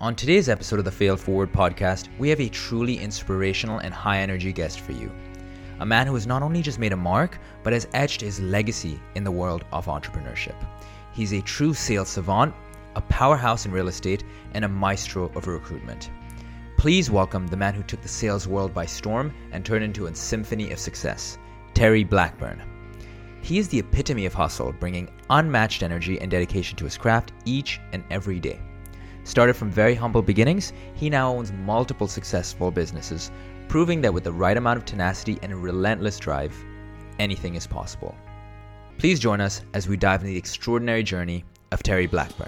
On today's episode of the Fail Forward podcast, we have a truly inspirational and high-energy guest for you. A man who has not only just made a mark, but has etched his legacy in the world of entrepreneurship. He's a true sales savant, a powerhouse in real estate, and a maestro of recruitment. Please welcome the man who took the sales world by storm and turned into a symphony of success, Terry Blackburn. He is the epitome of hustle, bringing unmatched energy and dedication to his craft each and every day. Started from very humble beginnings, he now owns multiple successful businesses, proving that with the right amount of tenacity and a relentless drive, anything is possible. Please join us as we dive into the extraordinary journey of Terry Blackburn.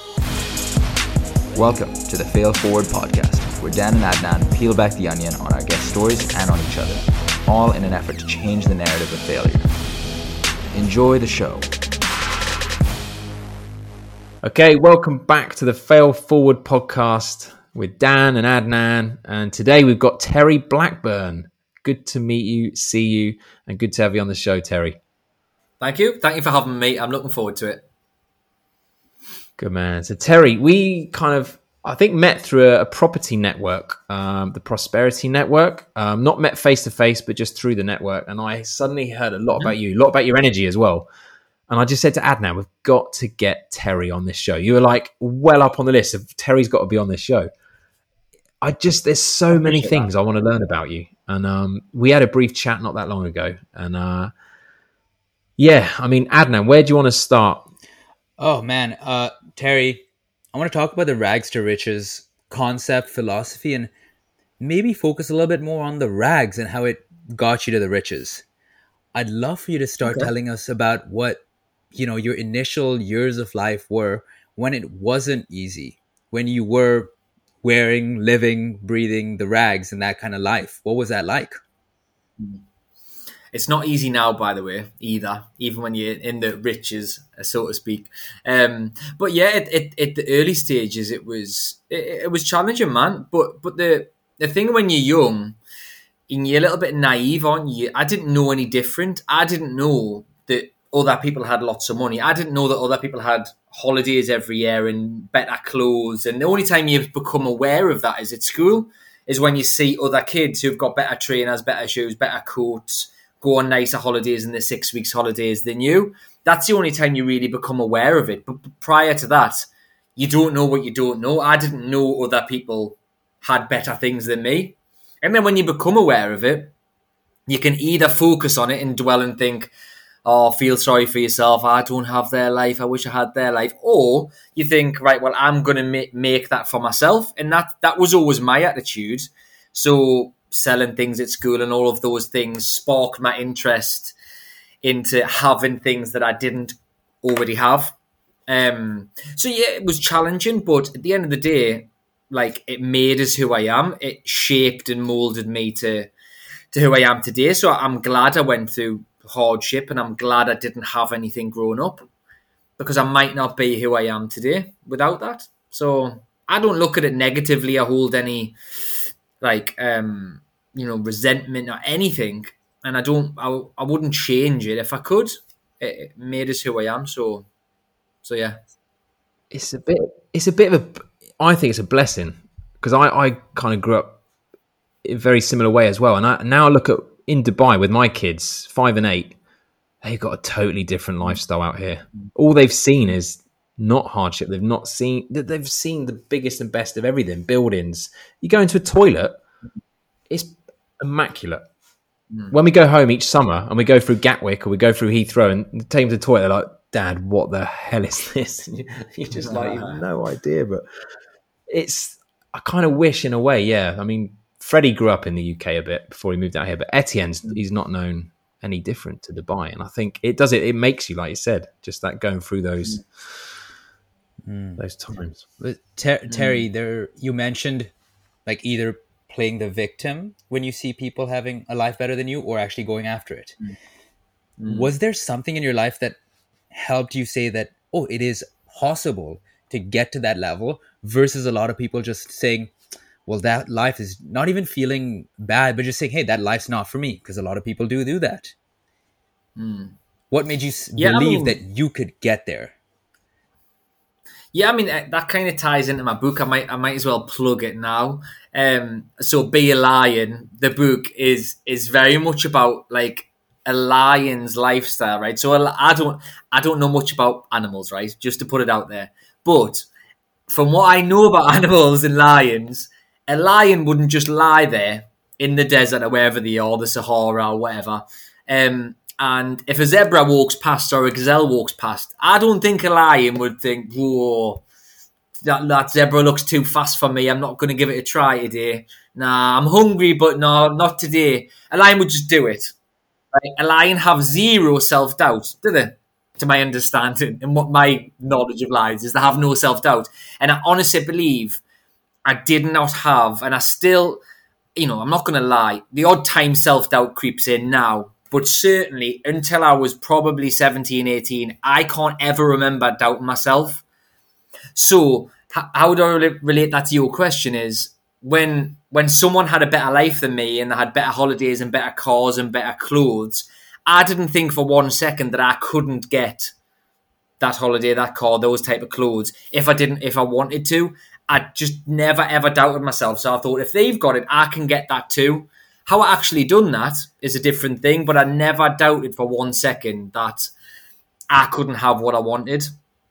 Welcome to the Fail Forward podcast, where Dan and Adnan peel back the onion on our guest stories and on each other, all in an effort to change the narrative of failure. Enjoy the show. Okay, welcome back to the Fail Forward podcast with Dan and Adnan. And today we've got Terry Blackburn. Good to meet you, see you, and good to have you on the show, Terry. Thank you. Thank you for having me. I'm looking forward to it. Good man. So Terry, we I think met through a property network, the Prosperity Network. Not met face to face, but just through the network. And I suddenly heard a lot about you, a lot about your energy as well. And I just said to Adnan, we've got to get Terry on this show. You were like well up on the list of Terry's got to be on this show. There's so many things I want to learn about you. And we had a brief chat not that long ago. And Adnan, where do you want to start? Oh man, Terry, I want to talk about the rags to riches concept, philosophy, and maybe focus a little bit more on the rags and how it got you to the riches. I'd love for you to start telling us about what, your initial years of life were when it wasn't easy, when you were wearing, living, breathing the rags and that kind of life. What was that like? It's not easy now, by the way, either, even when you're in the riches, so to speak. But yeah, at the early stages, it was challenging, man. But the thing when you're young, and you're a little bit naive, aren't you? I didn't know any different. I didn't know that other people had lots of money. I didn't know that other people had holidays every year and better clothes. And the only time you become aware of that is at school, is when you see other kids who've got better trainers, better shoes, better coats, go on nicer holidays in the 6 weeks holidays than you. That's the only time you really become aware of it. But prior to that, you don't know what you don't know. I didn't know other people had better things than me. And then when you become aware of it, you can either focus on it and dwell and think, oh, feel sorry for yourself. I don't have their life. I wish I had their life. Or you think, right, well, I'm going to make that for myself. And that was always my attitude. So selling things at school and all of those things sparked my interest into having things that I didn't already have. So yeah, it was challenging. But at the end of the day, it made us who I am. It shaped and molded me to who I am today. So I'm glad I went through hardship, and I'm glad I didn't have anything growing up, because I might not be who I am today without that. So I don't look at it negatively. I hold any resentment or anything, and I wouldn't change it if I could. It made us who I am. So yeah. It's a bit of a, I think it's a blessing, because I kind of grew up in a very similar way as well. And now I look at in Dubai with my kids, 5 and 8, they've got a totally different lifestyle out here. All they've seen is not hardship. They've seen the biggest and best of everything. Buildings. You go into a toilet, it's immaculate. When we go home each summer and we go through Gatwick or we go through Heathrow and take them to the toilet, they're like, Dad, what the hell is this? And you're just like, you have no idea. But I kind of wish in a way, yeah. I mean, Freddie grew up in the UK a bit before he moved out here, but he's not known any different to Dubai. And I think it makes you, like you said, just that going through those times. But Terry, you mentioned either playing the victim when you see people having a life better than you, or actually going after it. Was there something in your life that helped you say that, oh, it is possible to get to that level, versus a lot of people just saying, well, that life is not even feeling bad, but just saying, hey, that life's not for me, because a lot of people do that. What made you believe that you could get there? Yeah, I mean that kind of ties into my book. I might as well plug it now. So Be a Lion, the book is very much about like a lion's lifestyle, right? So I don't know much about animals, right? Just to put it out there. But from what I know about animals and lions, a lion wouldn't just lie there in the desert or wherever they are, the Sahara or whatever. And if a zebra walks past or a gazelle walks past, I don't think a lion would think, whoa, that zebra looks too fast for me. I'm not going to give it a try today. Nah, I'm hungry, but no, not today. A lion would just do it. Right? A lion have zero self-doubt, do they? To my understanding and what my knowledge of lions is, they have no self-doubt. And I honestly believe I did not have, and I still, I'm not going to lie, the odd time self-doubt creeps in now. But certainly until I was probably 17, 18, I can't ever remember doubting myself. So how do I relate that to your question is when someone had a better life than me and they had better holidays and better cars and better clothes, I didn't think for 1 second that I couldn't get that holiday, that car, those type of clothes if I wanted to. I just never ever doubted myself. So I thought if they've got it, I can get that too. How I actually done that is a different thing, but I never doubted for 1 second that I couldn't have what I wanted.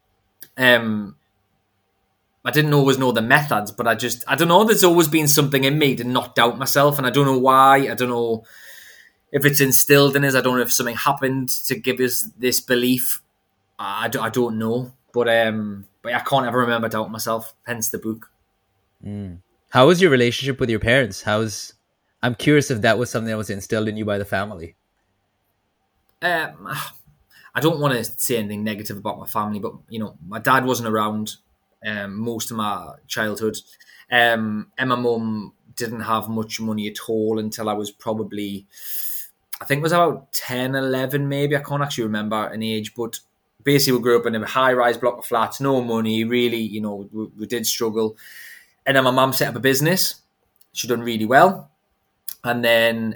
I didn't always know the methods, but I don't know, there's always been something in me to not doubt myself, and I don't know why. I don't know if it's instilled in us. I don't know if something happened to give us this belief. I don't know, but I can't ever remember doubting myself, hence the book. How was your relationship with your parents? I'm curious if that was something that was instilled in you by the family. I don't want to say anything negative about my family, but my dad wasn't around most of my childhood, and my mum didn't have much money at all until I was probably, I think it was about 10, 11 maybe. I can't actually remember an age, but basically we grew up in a high-rise block of flats, no money, really, we did struggle. And then my mum set up a business. She done really well. And then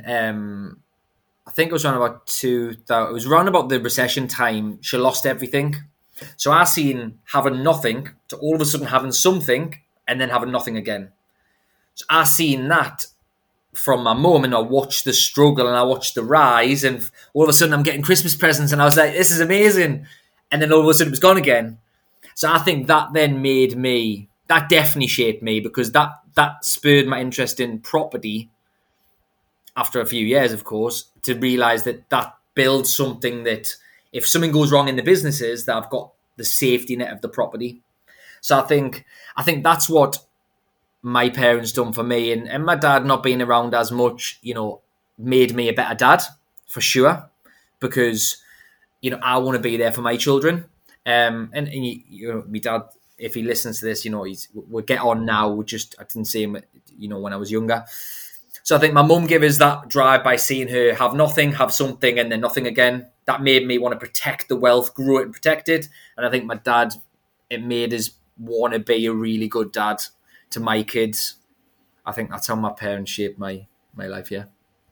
I think it was around about 2000. It was around about the recession time. She lost everything. So I seen having nothing to all of a sudden having something and then having nothing again. So I seen that from my mum, and I watched the struggle and I watched the rise, and all of a sudden I'm getting Christmas presents and I was like, this is amazing. And then all of a sudden it was gone again. So I think that then that definitely shaped me, because that spurred my interest in property after a few years, of course, to realise that builds something that if something goes wrong in the businesses, that I've got the safety net of the property. So I think that's what my parents done for me, and my dad not being around as much, made me a better dad for sure, because I want to be there for my children. And my dad, if he listens to this, we'll get on now. I didn't see him, when I was younger. So I think my mum gave us that drive by seeing her have nothing, have something, and then nothing again. That made me want to protect the wealth, grow it and protect it. And I think my dad, it made us want to be a really good dad to my kids. I think that's how my parents shaped my life, yeah.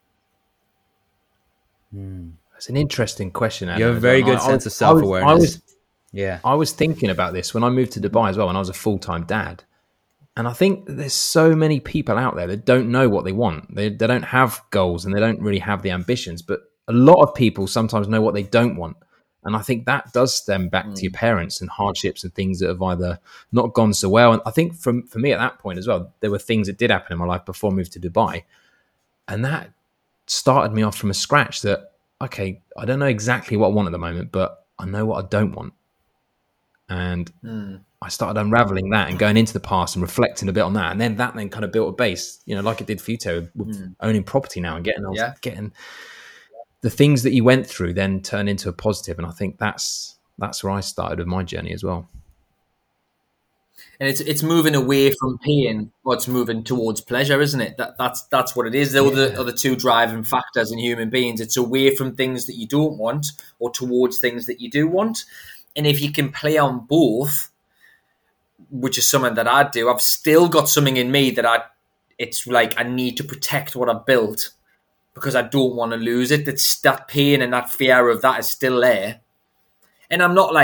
That's an interesting question, Adam. You have a very good sense of self-awareness. I was thinking about this when I moved to Dubai as well, when I was a full-time dad. And I think there's so many people out there that don't know what they want. They don't have goals and they don't really have the ambitions. But a lot of people sometimes know what they don't want. And I think that does stem back to your parents and hardships and things that have either not gone so well. And I think for me at that point as well, there were things that did happen in my life before I moved to Dubai. And that started me off from a scratch that, okay, I don't know exactly what I want at the moment, but I know what I don't want. And I started unraveling that and going into the past and reflecting a bit on that. And then that kind of built a base, like it did for you, Theo, with owning property now and getting the things that you went through then turn into a positive. And I think that's where I started with my journey as well. And it's moving away from pain, but it's moving towards pleasure, isn't it? That's what it is. They're the two driving factors in human beings. It's away from things that you don't want or towards things that you do want. And if you can play on both, which is something that I do, I've still got something in me that it's like I need to protect what I've built because I don't want to lose it. That pain and that fear of that is still there. And I'm not like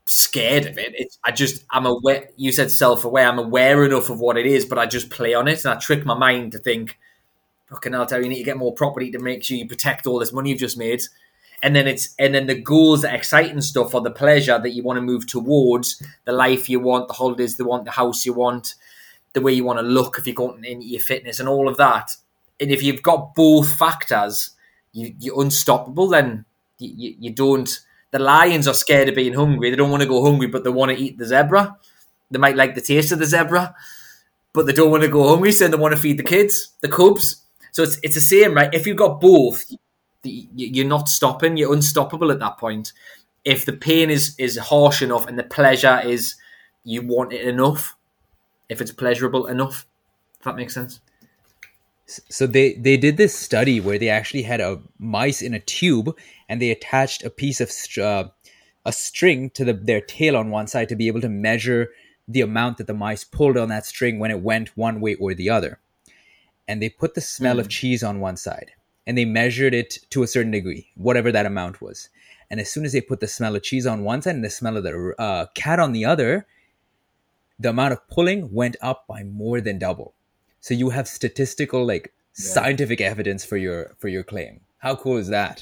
scared of it. I'm aware. You said self-aware. I'm aware enough of what it is, but I just play on it and I trick my mind to think, fucking hell, you need to get more property to make sure you protect all this money you've just made. And then the goals, the exciting stuff, or the pleasure that you want to move towards, the life you want, the holidays you want, the house you want, the way you want to look if you're going into your fitness and all of that. And if you've got both factors, you're unstoppable. Then you don't. The lions are scared of being hungry. They don't want to go hungry, but they want to eat the zebra. They might like the taste of the zebra, but they don't want to go hungry, so they want to feed the kids, the cubs. So it's the same, right? If you've got both, you're not stopping. You're unstoppable at that point. If the pain is harsh enough and the pleasure is you want it enough, if it's pleasurable enough, if that makes sense. So they did this study where they actually had a mice in a tube and they attached a piece of a string to their tail on one side to be able to measure the amount that the mice pulled on that string when it went one way or the other. And they put the smell of cheese on one side and they measured it to a certain degree, whatever that amount was. And as soon as they put the smell of cheese on one side and the smell of the cat on the other, the amount of pulling went up by more than double. So you have statistical, scientific evidence for your claim. How cool is that?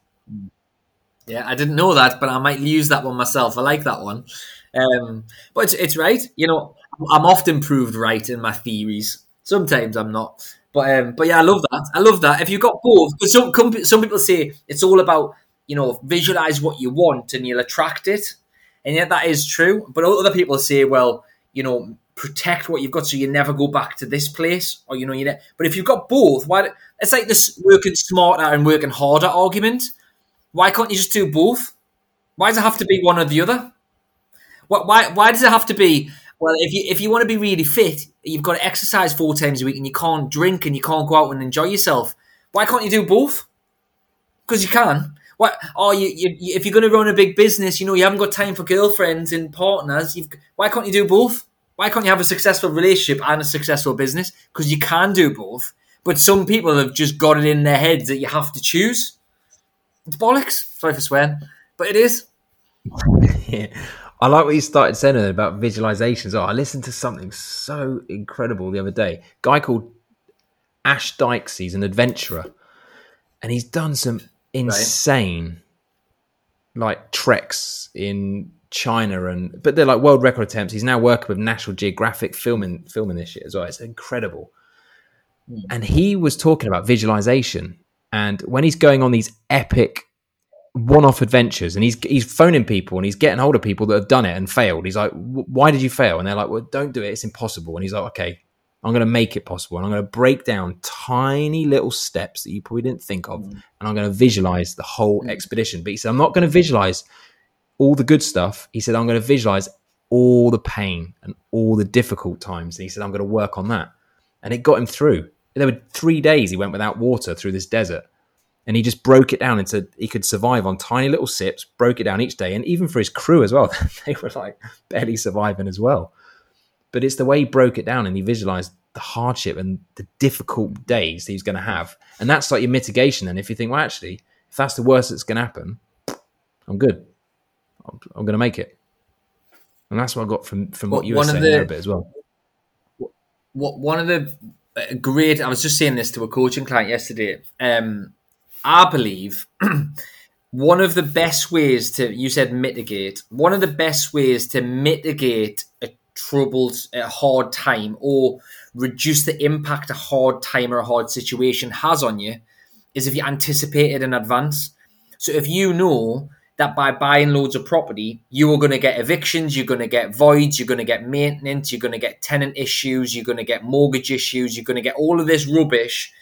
Yeah, I didn't know that, but I might use that one myself. I like that one. But it's right. I'm often proved right in my theories. Sometimes I'm not. But yeah, I love that. I love that. If you've got both, because some people say it's all about, visualize what you want and you'll attract it. And yet that is true. But other people say, well, protect what you've got so you never go back to this place, or but if you've got both, why? It's like this working smarter and working harder argument. Why can't you just do both? Why does it have to be one or the other? Why does it have to be? Well, if you want to be really fit, you've got to exercise 4 times a week, and you can't drink and you can't go out and enjoy yourself. Why can't you do both? Because you can. What? Oh, if you're going to run a big business, you haven't got time for girlfriends and partners. Why can't you do both? Why can't you have a successful relationship and a successful business? Because you can do both. But some people have just got it in their heads that you have to choose. It's bollocks. Sorry for swearing, but it is. Yeah. I like what you started saying about visualizations. I listened to something so incredible the other day. Guy called Ash Dykes. He's an adventurer, and he's done some insane treks in China, but they're like world record attempts. He's now working with National Geographic filming this shit as well. It's incredible. And he was talking about visualization, and when he's going on these epic one-off adventures, and he's phoning people and he's getting hold of people that have done it and failed. He's like, why did you fail? And they're like, well, don't do it. It's impossible. And he's like, okay, I'm going to make it possible. And I'm going to break down tiny little steps that you probably didn't think of. And I'm going to visualize the whole expedition. But he said, I'm not going to visualize all the good stuff. He said, I'm going to visualize all the pain and all the difficult times. And he said, I'm going to work on that. And it got him through. There were 3 days he went without water through this desert. And he just broke it down into, he could survive on tiny little sips, broke it down each day. And even for his crew as well, they were barely surviving as well. But it's the way he broke it down and he visualized the hardship and the difficult days that he's going to have. And that's like your mitigation. And if you think, well, actually, if that's the worst that's going to happen, I'm good. I'm going to make it. And that's what I got from what you were saying there a bit as well. One of the great, I was just saying this to a coaching client yesterday. I believe one of the best ways to, you said mitigate, one of the best ways to mitigate a hard time or reduce the impact a hard time or a hard situation has on you is if you anticipate it in advance. So if you know that by buying loads of property, you are going to get evictions, you're going to get voids, you're going to get maintenance, you're going to get tenant issues, you're going to get mortgage issues, you're going to get all of this rubbish.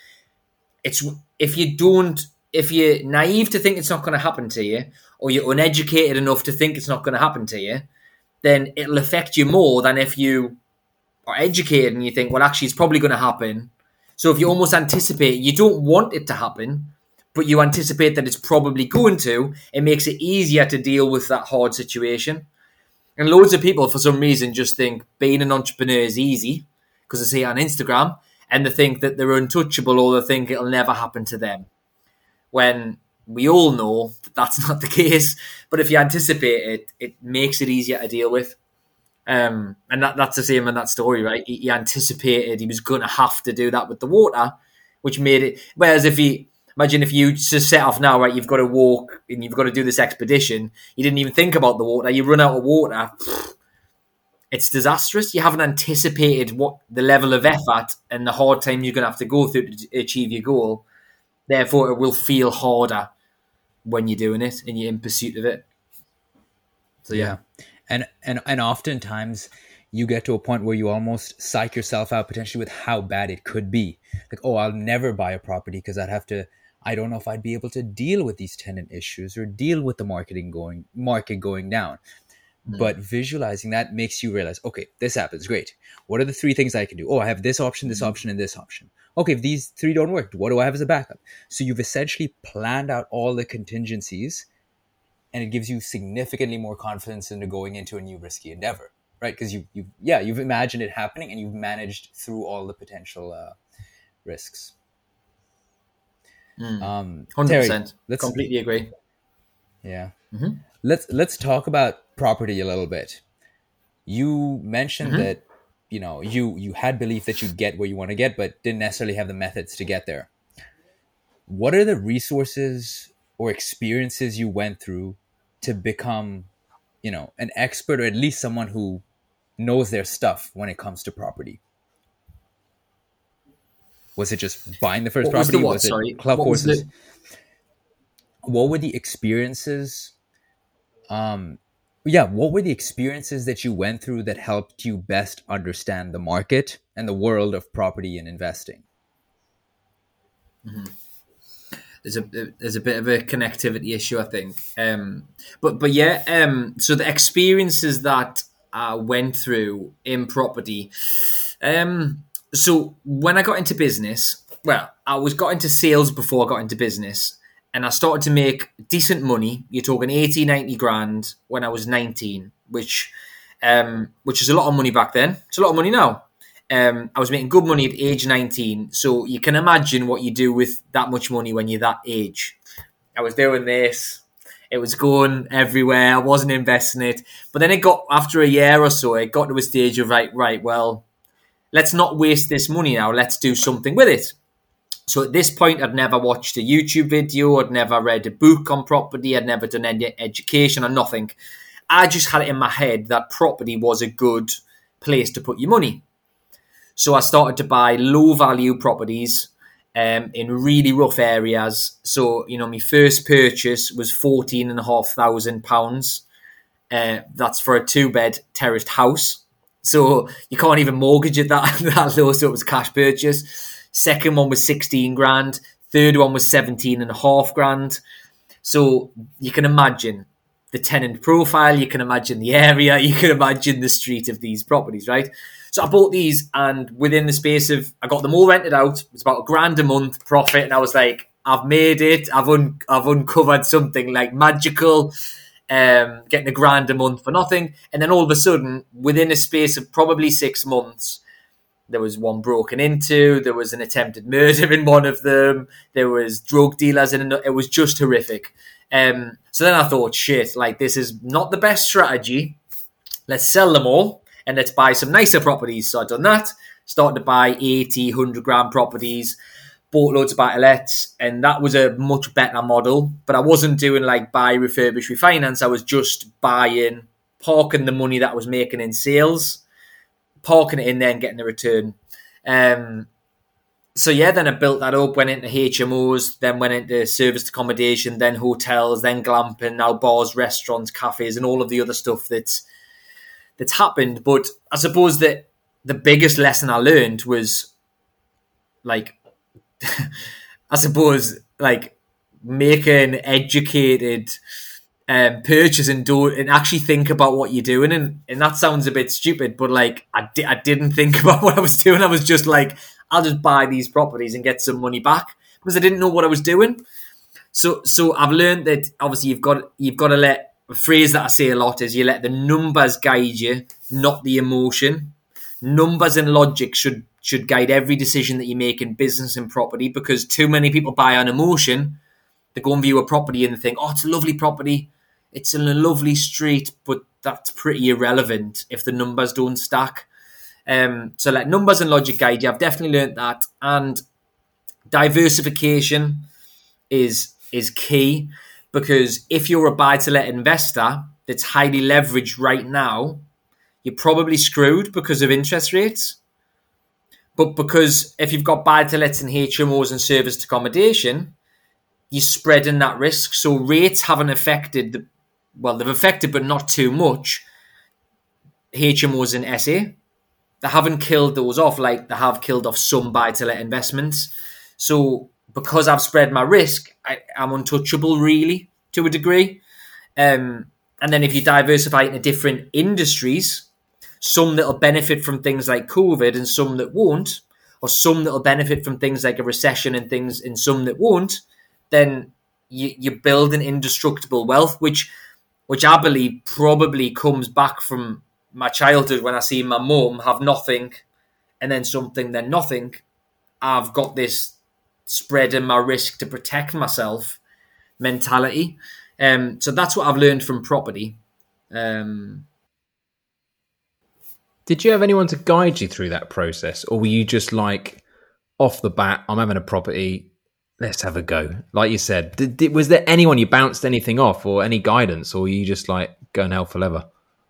If you're naive to think it's not going to happen to you, or you're uneducated enough to think it's not going to happen to you, then it'll affect you more than if you are educated and you think, well, actually, it's probably going to happen. So if you almost anticipate, you don't want it to happen, but you anticipate that it's probably going to, it makes it easier to deal with that hard situation. And loads of people, for some reason, just think being an entrepreneur is easy because they see it on Instagram, and they think that they're untouchable, or they think it'll never happen to them. When we all know that that's not the case. But if you anticipate it, it makes it easier to deal with. And that's the same in that story, right? He anticipated he was going to have to do that with the water, which made it. Whereas imagine if you just set off now, right? You've got to walk and you've got to do this expedition. You didn't even think about the water. You run out of water. It's disastrous. You haven't anticipated what the level of effort and the hard time you're going to have to go through to achieve your goal. Therefore, it will feel harder when you're doing it and you're in pursuit of it. So yeah. And oftentimes you get to a point where you almost psych yourself out potentially with how bad it could be. Like, oh, I'll never buy a property because I don't know if I'd be able to deal with these tenant issues or deal with the market going down. But visualizing that makes you realize, okay, this happens, great. What are the 3 things I can do? Oh, I have this option, this option, and this option. Okay, if these 3 don't work, what do I have as a backup? So you've essentially planned out all the contingencies, and it gives you significantly more confidence into going into a new risky endeavor, right? Because you've imagined it happening and you've managed through all the potential risks. 100%. Completely agree. Yeah. Mm-hmm. Let's talk about property a little bit. You mentioned that you had belief that you'd get where you want to get, but didn't necessarily have the methods to get there. What are the resources or experiences you went through to become, an expert, or at least someone who knows their stuff when it comes to property? Was it just buying the first property? Was it club courses? What were the experiences? What were the experiences that you went through that helped you best understand the market and the world of property and investing? Mm-hmm. There's a bit of a connectivity issue, I think. So the experiences that I went through in property. So when I got into business, I got into sales before I got into business, and I started to make decent money. You're talking 80, 90 grand when I was 19, which is a lot of money back then. It's a lot of money now. I was making good money at age 19. So you can imagine what you do with that much money when you're that age. I was doing this. It was going everywhere. I wasn't investing it. But then after a year or so, it got to a stage of right, well, let's not waste this money now. Let's do something with it. So at this point, I'd never watched a YouTube video. I'd never read a book on property. I'd never done any education or nothing. I just had it in my head that property was a good place to put your money. So I started to buy low-value properties in really rough areas. So, my first purchase was £14,500. That's for a 2-bed terraced house. So you can't even mortgage it that low, so it was a cash purchase. Second one was 16 grand. Third one was 17.5 grand. So you can imagine the tenant profile, you can imagine the area, you can imagine the street of these properties, right? So I bought these, and within the space of, I got them all rented out. It was about £1,000 a month profit, and I was like, I've made it. I've uncovered something like magical, getting £1,000 a month for nothing. And then all of a sudden, within a space of probably 6 months, there was one broken into, there was an attempted murder in one of them, there was drug dealers in another. It was just horrific. So then I thought, shit, this is not the best strategy. Let's sell them all and let's buy some nicer properties. So I've done that, started to buy 80, 100 grand properties, bought loads of buy-to-lets, and that was a much better model. But I wasn't doing buy, refurbish, refinance. I was just buying, parking the money that I was making in sales, parking it in there and getting a return. Then I built that up, went into HMOs, then went into serviced accommodation, then hotels, then glamping, now bars, restaurants, cafes, and all of the other stuff that's happened. But I suppose that the biggest lesson I learned was make an educated purchase and actually think about what you're doing. And that sounds a bit stupid, but I didn't think about what I was doing. I was just I'll just buy these properties and get some money back, because I didn't know what I was doing. So I've learned that obviously you've got to let, a phrase that I say a lot is, you let the numbers guide you, not the emotion. Numbers and logic should guide every decision that you make in business and property, because too many people buy on emotion They go and view a property and they think, oh, it's a lovely property. It's in a lovely street, but that's pretty irrelevant if the numbers don't stack. So like numbers and logic guide you. I've definitely learned that. And diversification is key, because if you're a buy-to-let investor that's highly leveraged right now, you're probably screwed because of interest rates. But because if you've got buy-to-lets and HMOs and serviced accommodation, you're spreading that risk. So rates haven't affected, they've affected, but not too much, HMOs in SA. They haven't killed those off like they have killed off some buy-to-let investments. So because I've spread my risk, I'm untouchable, really, to a degree. And then if you diversify into different industries, some that'll benefit from things like COVID and some that won't, or some that'll benefit from things like a recession and some that won't, then you build an indestructible wealth, which I believe probably comes back from my childhood when I see my mum have nothing and then something, then nothing. I've got this spreading my risk to protect myself mentality. So that's what I've learned from property. Did you have anyone to guide you through that process? Or were you just like, off the bat, I'm having a property, let's have a go? Like you said, was there anyone you bounced anything off or any guidance? Or were you just like, going hell for leather?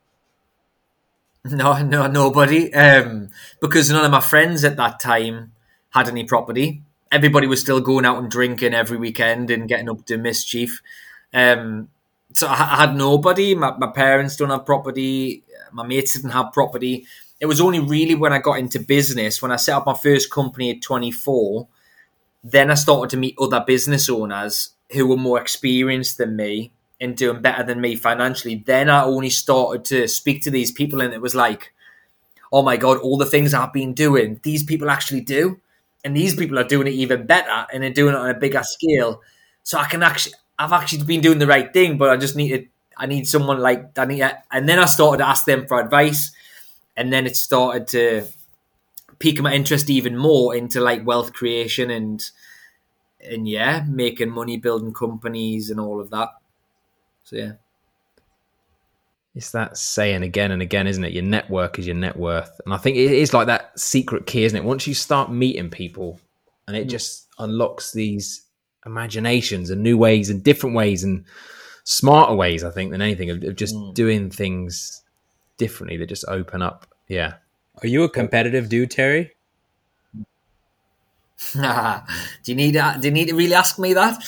No, nobody. Because none of my friends at that time had any property. Everybody was still going out and drinking every weekend and getting up to mischief. So I had nobody. My parents don't have property. My mates didn't have property. It was only really when I got into business, when I set up my first company at 24, then I started to meet other business owners who were more experienced than me and doing better than me financially. Then I only started to speak to these people, and it was like, oh my God, all the things I've been doing, these people actually do. And these people are doing it even better, and they're doing it on a bigger scale. So I've actually been doing the right thing, but I need someone like that. And then I started to ask them for advice, and then it started to pique my interest even more into like wealth creation and making money, building companies and all of that. So yeah. It's that saying again and again, isn't it? Your network is your net worth. And I think it is like that secret key, isn't it? Once you start meeting people, and it just unlocks these imaginations and new ways and different ways and smarter ways, I think, than anything, of just doing things differently that just open up. Yeah. Are you a competitive dude, Terry? Do you need to really ask me that?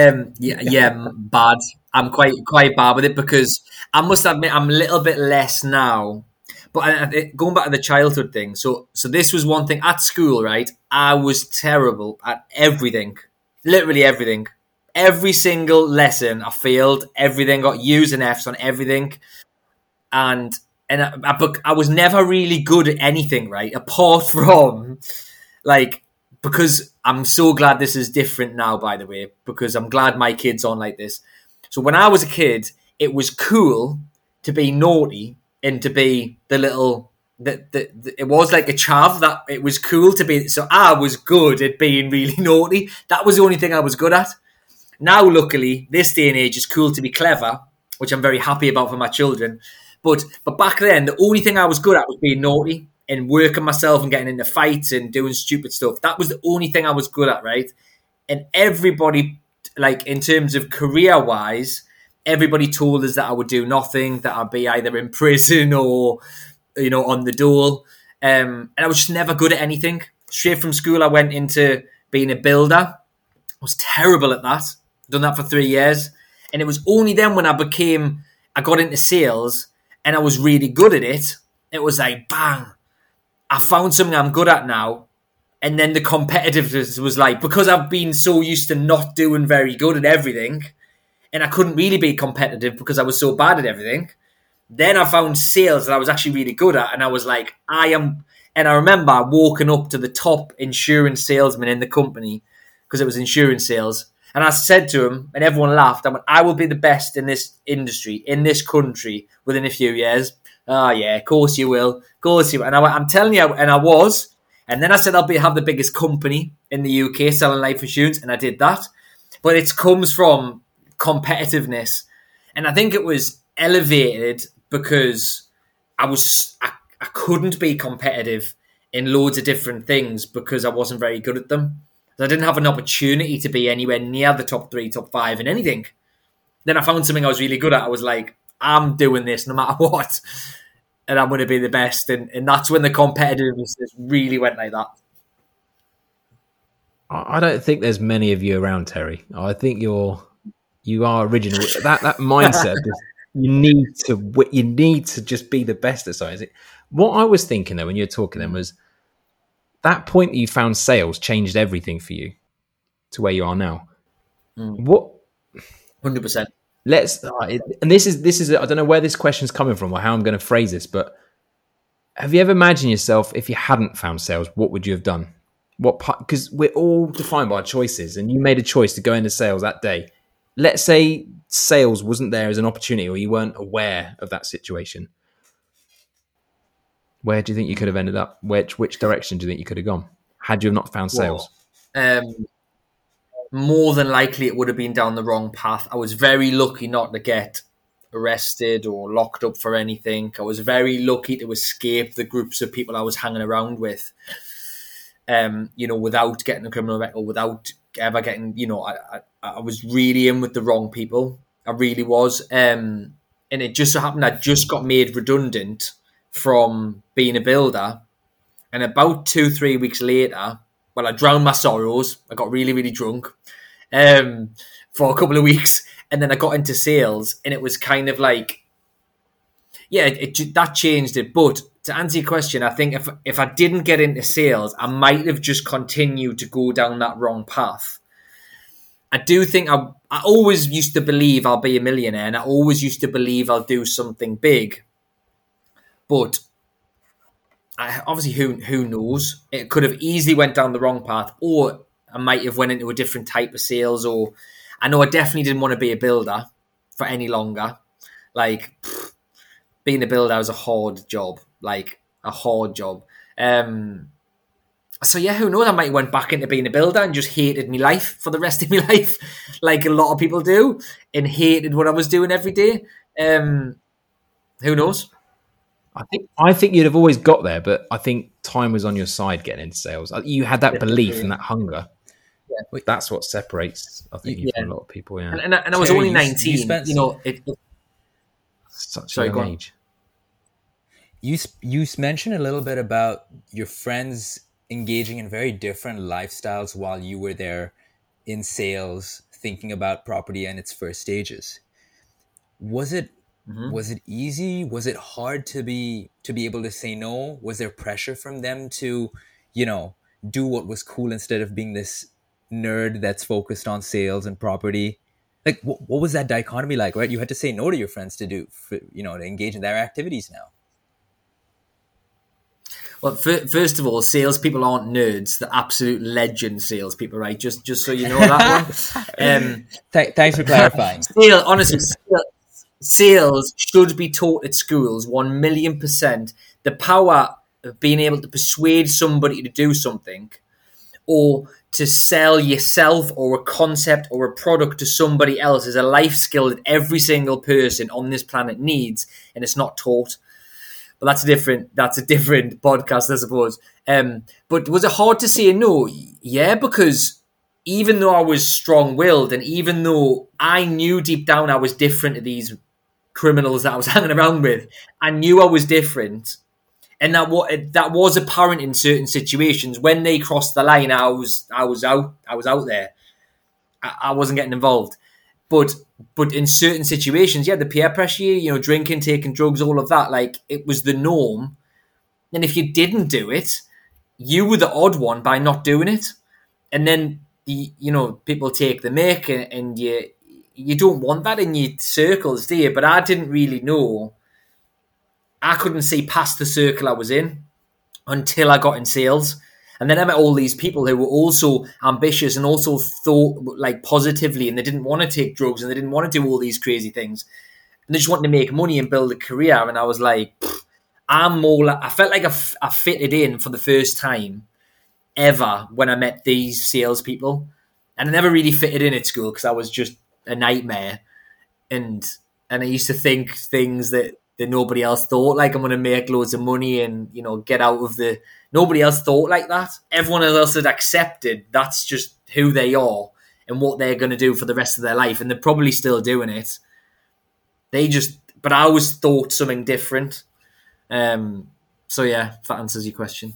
Yeah, bad. I'm quite bad with it, because I must admit I'm a little bit less now. But going back to the childhood thing, so this was one thing at school, right? I was terrible at everything, literally everything. Every single lesson I failed. Everything, got U's and F's on everything, and I was never really good at anything, right? Apart from like. Because I'm so glad this is different now, by the way, because I'm glad my kids aren't like this. So when I was a kid, it was cool to be naughty and to be the little... it was like a chav, that it was cool to be... So I was good at being really naughty. That was the only thing I was good at. Now, luckily, this day and age, it's cool to be clever, which I'm very happy about for my children. But back then, the only thing I was good at was being naughty and working myself and getting into fights and doing stupid stuff. That was the only thing I was good at, right? And everybody, like in terms of career-wise, everybody told us that I would do nothing, that I'd be either in prison or, on the dole. And I was just never good at anything. Straight from school, I went into being a builder. I was terrible at that. Done that for 3 years. And it was only then when I got into sales and I was really good at it, it was like, bang, I found something I'm good at now. And then the competitiveness was like, because I've been so used to not doing very good at everything, and I couldn't really be competitive because I was so bad at everything. Then I found sales that I was actually really good at, and I was like, I am. And I remember walking up to the top insurance salesman in the company, because it was insurance sales. And I said to him, and everyone laughed, I will be the best in this industry, in this country, within a few years. Oh, yeah, of course you will. Of course you will. And I'm telling you, and I was. And then I said I'll have the biggest company in the UK selling life insurance, and I did that. but it comes from competitiveness. And I think it was elevated because I couldn't be competitive in loads of different things because I wasn't very good at them. So I didn't have an opportunity to be anywhere near the top 3, top 5 in anything. Then I found something I was really good at. I was like, I'm doing this no matter what. And I'm going to be the best. And that's when the competitiveness really went like that. I don't think there's many of you around, Terry. I think you are original. That mindset, you need to just be the best at something. What I was thinking though when you were talking then was that point that you found sales changed everything for you to where you are now. What? 100%. And this is I don't know where this question's coming from or how I'm going to phrase this, but have you ever imagined yourself if you hadn't found sales, what would you have done? Because we're all defined by our choices, and you made a choice to go into sales that day. Let's say sales wasn't there as an opportunity or you weren't aware of that situation. Where do you think you could have ended up? Which direction do you think you could have gone had you not found sales? More than likely it would have been down the wrong path. I was very lucky not to get arrested or locked up for anything. I was very lucky to escape the groups of people I was hanging around with, without getting a criminal record, without ever getting, I was really in with the wrong people. I really was. And it just so happened I just got made redundant from being a builder. And about 2-3 weeks later, well, I drowned my sorrows. I got really, really drunk for a couple of weeks. And then I got into sales, and it was kind of like, that changed it. But to answer your question, I think if I didn't get into sales, I might have just continued to go down that wrong path. I do think I always used to believe I'll be a millionaire, and I always used to believe I'll do something big. But obviously, who knows? It could have easily went down the wrong path, or I might have went into a different type of sales. Or I know I definitely didn't want to be a builder for any longer. Like, being a builder was a hard job. So yeah, who knows? I might have went back into being a builder and just hated my life for the rest of my life, like a lot of people do, and hated what I was doing every day. Who knows? I think you'd have always got there, but I think time was on your side getting into sales. You had that belief and that hunger. Yeah. That's what separates, I think, you from a lot of people. Yeah, and I was only 19. Such a young age. You mentioned a little bit about your friends engaging in very different lifestyles while you were there in sales, thinking about property and its first stages. Was it easy? Was it hard to be able to say no? Was there pressure from them to, do what was cool instead of being this nerd that's focused on sales and property? Like, what was that dichotomy like, right? You had to say no to your friends to engage in their activities now. Well, first of all, salespeople aren't nerds. They're absolute legend salespeople, right? Just so you know that one. Thanks for clarifying. Honestly, sales should be taught at schools, 1,000,000%. The power of being able to persuade somebody to do something, or to sell yourself or a concept or a product to somebody else, is a life skill that every single person on this planet needs, and it's not taught. But that's a different podcast, I suppose. But was it hard to say no? Yeah, because even though I was strong-willed, and even though I knew deep down I was different to these criminals that I was hanging around with, I knew I was different, and that was apparent in certain situations. When they crossed the line, I was out there. I wasn't getting involved. But in certain situations, the peer pressure, drinking, taking drugs, all of that, like, it was the norm. And if you didn't do it, you were the odd one by not doing it. And then, people take the mick, and you don't want that in your circles, do you? But I didn't really know. I couldn't see past the circle I was in until I got in sales. And then I met all these people who were also ambitious and also thought like positively, and they didn't want to take drugs and they didn't want to do all these crazy things. And they just wanted to make money and build a career. And I was like, I felt like I fitted in for the first time ever when I met these salespeople. and I never really fitted in at school because I was just a nightmare, and I used to think things that nobody else thought, like I'm going to make loads of money and get out of the. Nobody else thought like that. Everyone else had accepted that's just who they are and what they're going to do for the rest of their life, and they're probably still doing it. But I always thought something different. So yeah, if that answers your question.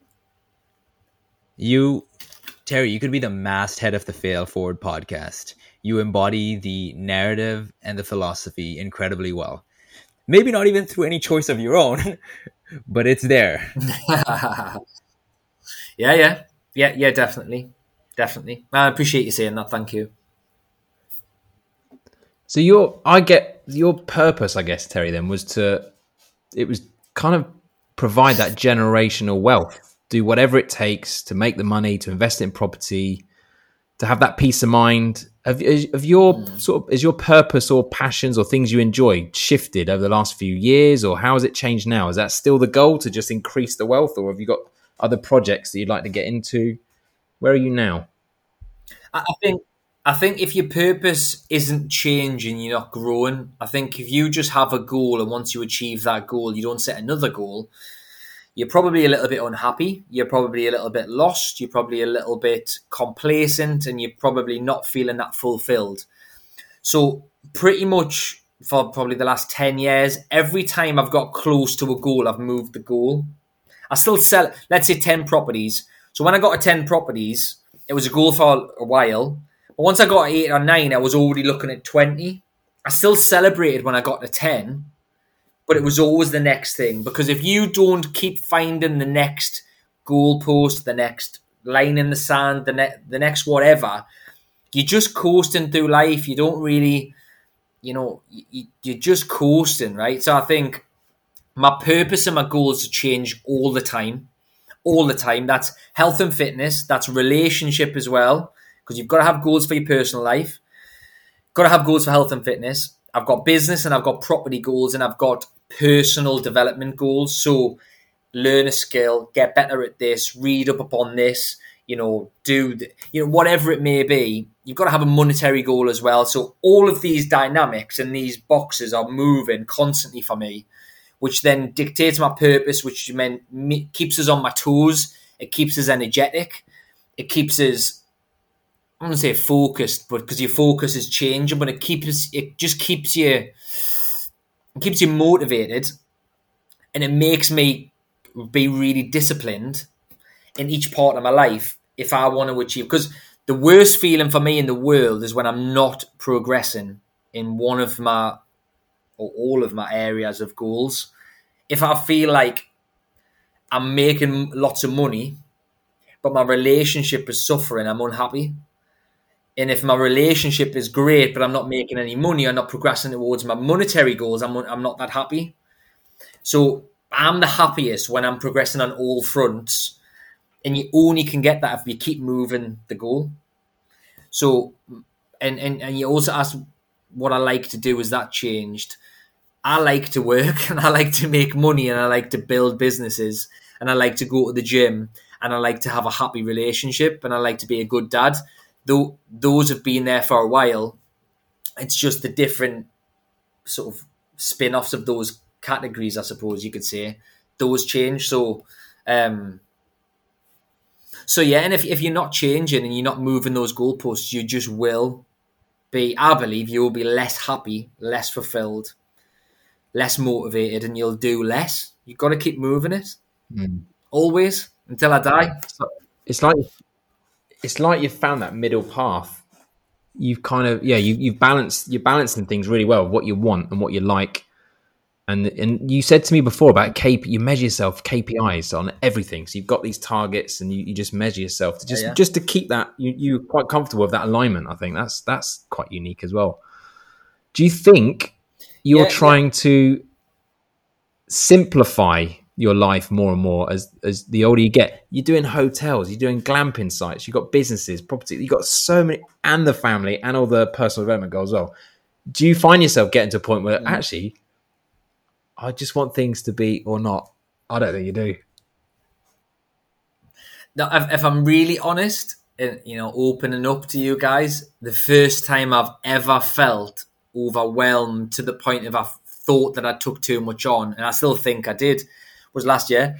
Terry, you could be the masthead of the Fail Forward podcast. You embody the narrative and the philosophy incredibly well. Maybe not even through any choice of your own, but it's there. Yeah, definitely. I appreciate you saying that. Thank you. So your purpose, I guess, Terry, then was kind of provide that generational wealth, do whatever it takes to make the money, to invest in property, to have that peace of mind. Is your purpose or passions or things you enjoy shifted over the last few years, or how has it changed now? Is that still the goal, to just increase the wealth, or have you got other projects that you'd like to get into? Where are you now? I think if your purpose isn't changing, you're not growing. I think if you just have a goal and once you achieve that goal, you don't set another goal, you're probably a little bit unhappy. You're probably a little bit lost. You're probably a little bit complacent, and you're probably not feeling that fulfilled. So pretty much for probably the last 10 years, every time I've got close to a goal, I've moved the goal. I still sell, let's say 10 properties. So when I got to 10 properties, it was a goal for a while. But once I got to 8 or 9, I was already looking at 20. I still celebrated when I got to 10, but it was always the next thing. Because if you don't keep finding the next goalpost, the next line in the sand, the next whatever, you're just coasting through life. You don't really, you're just coasting, right? So I think my purpose and my goals change all the time. All the time. That's health and fitness. That's relationship as well. Because you've got to have goals for your personal life. Got to have goals for health and fitness. I've got business and I've got property goals and I've got personal development goals. So learn a skill, get better at this, read up upon this, whatever it may be. You've got to have a monetary goal as well. So all of these dynamics and these boxes are moving constantly for me, which then dictates my purpose, which keeps us on my toes. It keeps us energetic. It keeps us, I'm going to say focused, but because your focus is changing, but it just keeps you motivated, and it makes me be really disciplined in each part of my life if I want to achieve. Because the worst feeling for me in the world is when I'm not progressing in one of my or all of my areas of goals. If I feel like I'm making lots of money, but my relationship is suffering, I'm unhappy. And if my relationship is great, but I'm not making any money, I'm not progressing towards my monetary goals, I'm not that happy. So I'm the happiest when I'm progressing on all fronts. And you only can get that if you keep moving the goal. So, and you also asked what I like to do. Has that changed? I like to work and I like to make money and I like to build businesses and I like to go to the gym and I like to have a happy relationship and I like to be a good dad. Though those have been there for a while, it's just the different sort of spin-offs of those categories, I suppose you could say. Those change. So yeah, and if you're not changing and you're not moving those goalposts, you just will be, I believe, you will be less happy, less fulfilled, less motivated, and you'll do less. You've got to keep moving it. Always, until I die. It's like you've found that middle path. You've kind of, you're balancing things really well, what you want and what you like. And you said to me before about you measure yourself KPIs on everything. So you've got these targets and you just measure yourself to just to keep that, you're quite comfortable with that alignment. I think that's quite unique as well. Do you think you're trying to simplify your life more and more as the older you get? You're doing hotels, you're doing glamping sites, you've got businesses, property, you've got so many, and the family and all the personal development goals as well. Do you find yourself getting to a point where actually I just want things to be, or not? I don't think you do. No, if I'm really honest, opening up to you guys, the first time I've ever felt overwhelmed to the point of I thought that I took too much on, and I still think I did, was last year.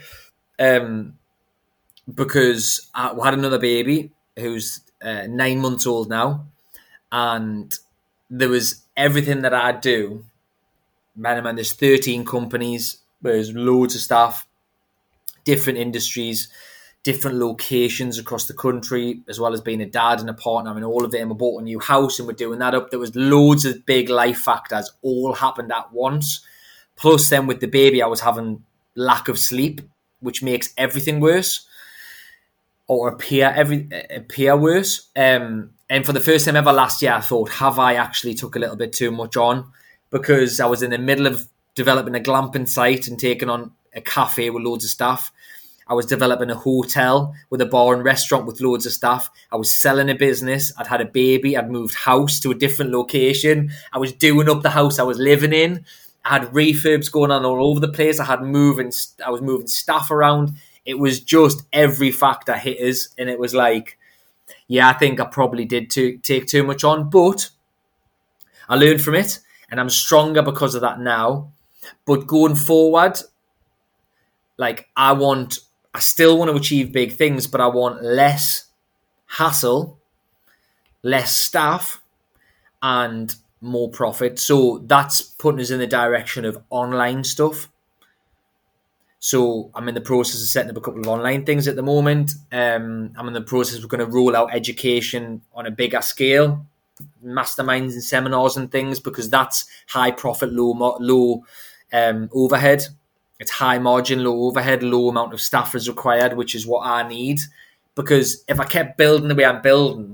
Because I had another baby who's 9 months old now, and there was everything that I do. Man, there's 13 companies, there's loads of staff, different industries, different locations across the country, as well as being a dad and a partner. I mean, all of it. And we bought a new house and we're doing that up. There was loads of big life factors all happened at once. Plus then with the baby, I was having lack of sleep, which makes everything worse or appear worse. And for the first time ever last year, I thought, have I actually took a little bit too much on? Because I was in the middle of developing a glamping site and taking on a cafe with loads of staff. I was developing a hotel with a bar and restaurant with loads of staff. I was selling a business. I'd had a baby. I'd moved house to a different location. I was doing up the house I was living in. I had refurbs going on all over the place. I was moving staff around. It was just every factor hit us. And it was like, yeah, I think I probably did take too much on. But I learned from it. And I'm stronger because of that now. But going forward, like I still want to achieve big things, but I want less hassle, less staff, and more profit. So that's putting us in the direction of online stuff. So I'm in the process of setting up a couple of online things at the moment. I'm in the process of going to roll out education on a bigger scale, masterminds and seminars and things, because that's high profit, low overhead. It's high margin, low overhead, low amount of staff is required, which is what I need. Because if I kept building the way I'm building,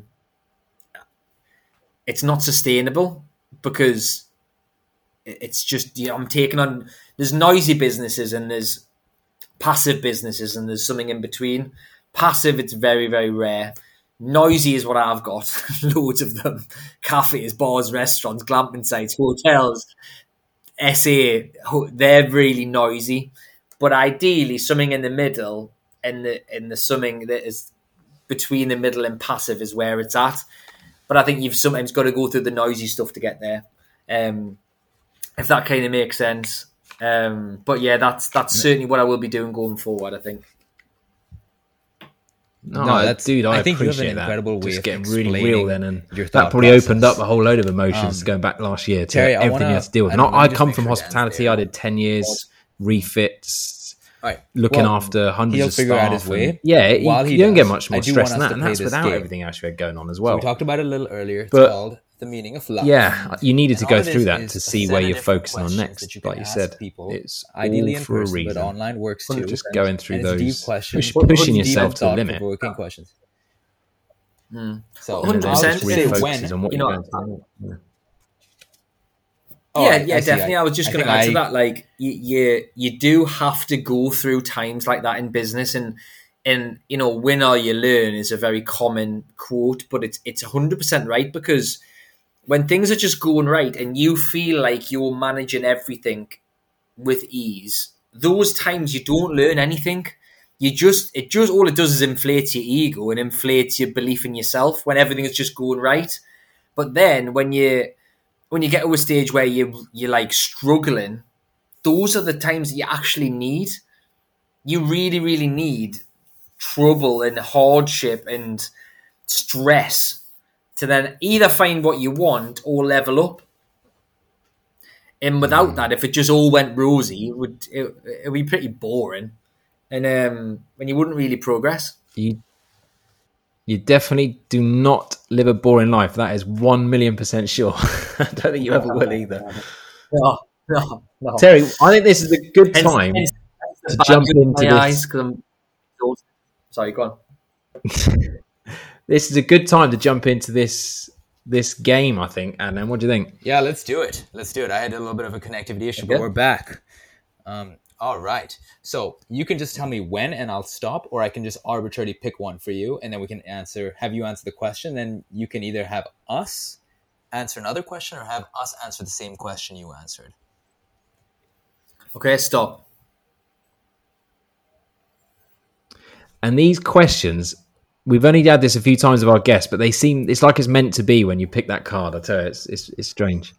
it's not sustainable, because it's just, I'm taking on, there's noisy businesses and there's passive businesses and there's something in between. Passive, it's very, very rare. Noisy is what I've got. Loads of them. Cafes, bars, restaurants, glamping sites, hotels, SA, they're really noisy. But ideally, something in the middle and the something that is between the middle and passive is where it's at. But I think you've sometimes got to go through the noisy stuff to get there. If that kind of makes sense. But yeah, that's certainly what I will be doing going forward, I think. Dude, I think appreciate you have an incredible way of getting really real then, and that probably opened up a whole load of emotions going back last year to Terry, everything you had to deal with. And I come from hospitality. I did 10 years refits, looking after hundreds of staff. He'll figure out his way. Yeah, you don't get much more stress than that, and that's without everything else you had going on as well. So we talked about it a little earlier. It's called The Meaning of Life. Yeah, you needed to go through that to see where you're focusing on next. Like you said, it's ideally all for a reason. But online works too. Just going through those, pushing yourself to the limit. Questions. So 100%. When on what you're going through. Yeah, definitely. I was just going to add to that. Like, you do have to go through times like that in business, and win or you learn is a very common quote, but it's 100% right, because when things are just going right and you feel like you're managing everything with ease, those times you don't learn anything. It just all it does is inflates your ego and inflates your belief in yourself when everything is just going right. But then when you get to a stage where you're like struggling, those are the times that you actually need. You really, really need trouble and hardship and stress to then either find what you want or level up. And without that, if it just all went rosy, it would be pretty boring, and when you wouldn't really progress. You definitely do not live a boring life. That is 1,000,000% sure. I don't think you ever will either. No. Terry, I think this is a good time to jump into this. Sorry, go on. This is a good time to jump into this game, I think. Adnan, what do you think? Yeah, let's do it. I had a little bit of a connectivity issue, but we're back. All right. So you can just tell me when, and I'll stop, or I can just arbitrarily pick one for you, and then we can have you answer the question. Then you can either have us answer another question or have us answer the same question you answered. Okay, stop. And these questions we've only had this a few times with our guests, but it's like it's meant to be when you pick that card. I tell you, it's strange.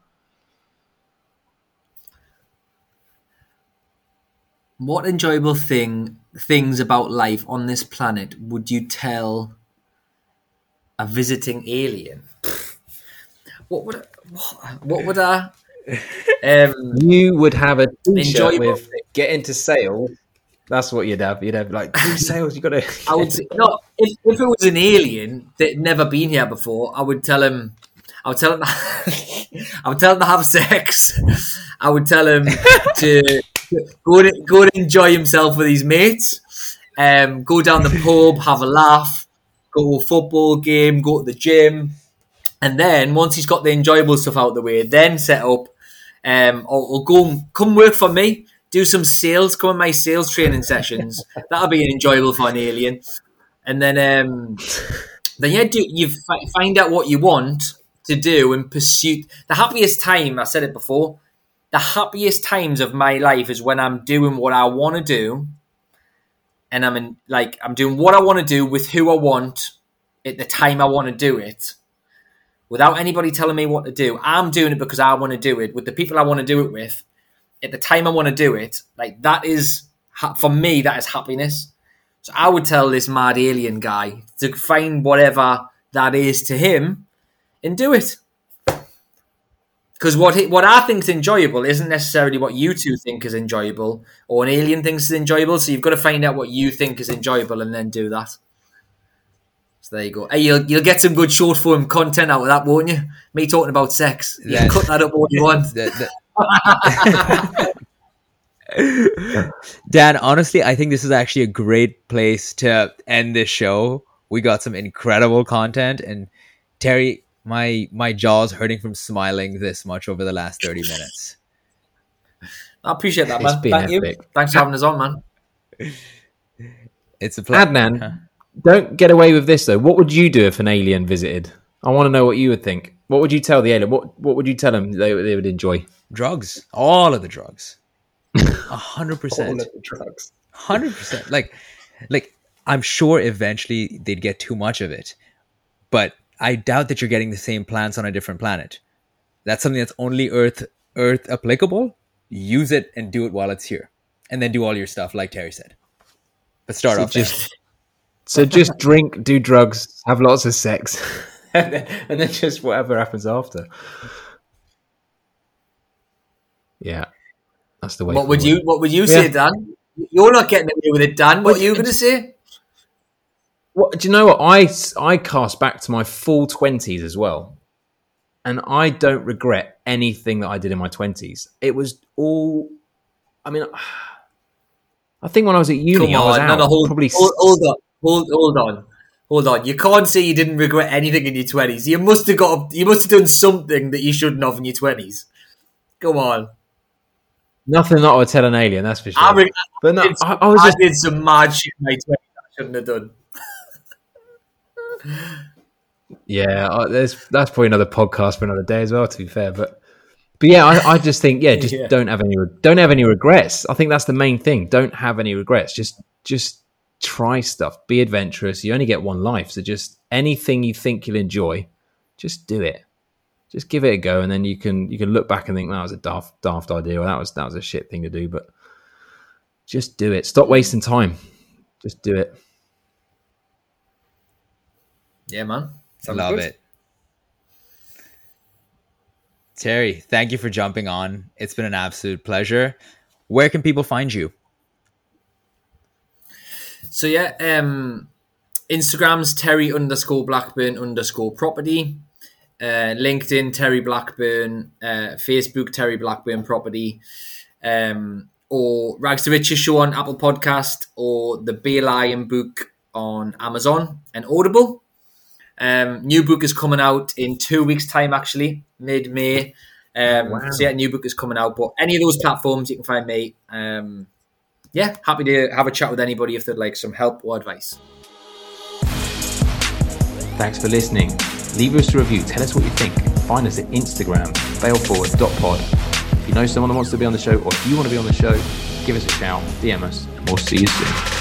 What enjoyable things about life on this planet would you tell a visiting alien? What would I you would have a t-shirt enjoyable with "Get into sales." That's what you'd have. You'd have like do sales. You got to. I would say, no. If it was an alien that had never been here before, I would tell him. I would tell him. I would tell him to have sex. I would tell him to go and enjoy himself with his mates. Go down the pub, have a laugh, go to a football game, go to the gym, and then once he's got the enjoyable stuff out of the way, then set up. Or come work for me. Do some sales. Come on my sales training sessions. That'll be enjoyable for an alien. And then you find out what you want to do and pursue. The happiest time, I said it before, the happiest times of my life is when I'm doing what I want to do, and I'm doing what I want to do with who I want at the time I want to do it, without anybody telling me what to do. I'm doing it because I want to do it with the people I want to do it with. At the time I want to do it, like that is, for me, that is happiness. So I would tell this mad alien guy to find whatever that is to him and do it. Because what I think is enjoyable isn't necessarily what you two think is enjoyable or an alien thinks is enjoyable. So you've got to find out what you think is enjoyable and then do that. So there you go. Hey, you'll get some good short form content out of that, won't you? Me talking about sex. You can cut that up all you want. Dan, honestly, I think this is actually a great place to end this show. We got some incredible content, and Terry, my jaw's hurting from smiling this much over the last 30 minutes. I appreciate that, man. Thank you. Thanks for having us on, man. It's a pleasure. Adnan, don't get away with this though. What would you do if an alien visited? I want to know what you would think. What would you tell the alien? What would you tell them they would enjoy? Drugs. All of the drugs. 100%. All of the drugs. 100%. Like I'm sure eventually they'd get too much of it, but I doubt that you're getting the same plants on a different planet. That's something that's only Earth applicable. Use it and do it while it's here, and then do all your stuff like Terry said. But start off So just drink, do drugs, have lots of sex, and then just whatever happens after. Yeah, that's the way. What would you say, Dan? You're not getting away with it, Dan. What are you going to say? What do you know? What I cast back to my full 20s as well, and I don't regret anything that I did in my 20s. It was all. I mean, I think when I was at uni, I was out. Hold on. You can't say you didn't regret anything in your 20s. You must have done something that you shouldn't have in your 20s. Come on. Nothing that I would tell an alien, that's for sure. I did some mad shit in my 20s I shouldn't have done. Yeah, that's probably another podcast for another day as well, to be fair. But yeah, I just think, don't have any regrets. I think that's the main thing. Don't have any regrets. Just try stuff. Be adventurous. You only get one life, so just anything you think you'll enjoy, just do it. Just give it a go, and then you can look back and think that was a daft idea, or that was a shit thing to do. But just do it. Stop wasting time. Just do it. Yeah, man. Love it. Terry, thank you for jumping on. It's been an absolute pleasure. Where can people find you? So yeah, Instagram's Terry_Blackburn_property. LinkedIn Terry Blackburn, Facebook Terry Blackburn Property, or Rags to Riches show on Apple Podcast, or the Be a Lion book on Amazon and Audible. New book is coming out in 2 weeks' time, actually, mid-May. Wow. So yeah, new book is coming out, but any of those platforms you can find me. Happy to have a chat with anybody if they'd like some help or advice. Thanks for listening. Leave us a review. Tell us what you think. Find us at Instagram, failforward.pod. If you know someone that wants to be on the show, or if you want to be on the show, give us a shout, DM us, and we'll see you soon.